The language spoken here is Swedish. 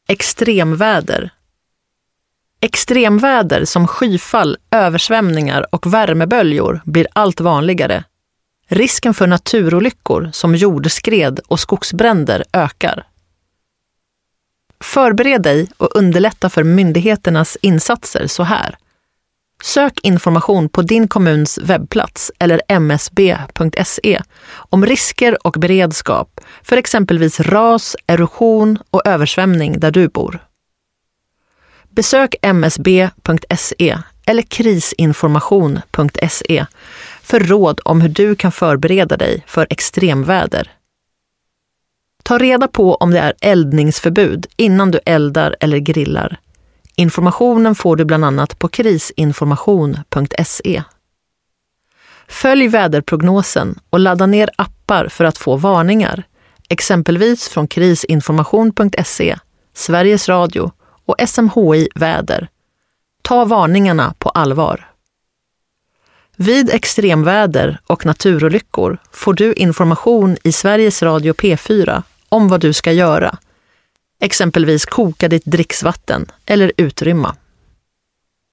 Extremväder. Extremväder som skyfall, översvämningar och värmeböljor blir allt vanligare. Risken för naturolyckor som jordskred och skogsbränder ökar. Förbered dig och underlätta för myndigheternas insatser så här. Sök information på din kommuns webbplats eller msb.se om risker och beredskap för exempelvis ras, erosion och översvämning där du bor. Besök msb.se eller krisinformation.se för råd om hur du kan förbereda dig för extremväder. Ta reda på om det är eldningsförbud innan du eldar eller grillar. Informationen får du bland annat på krisinformation.se. Följ väderprognosen och ladda ner appar för att få varningar, exempelvis från krisinformation.se, Sveriges Radio och SMHI Väder. Ta varningarna på allvar. Vid extremväder och naturolyckor får du information i Sveriges Radio P4 om vad du ska göra. Exempelvis koka ditt dricksvatten eller utrymma.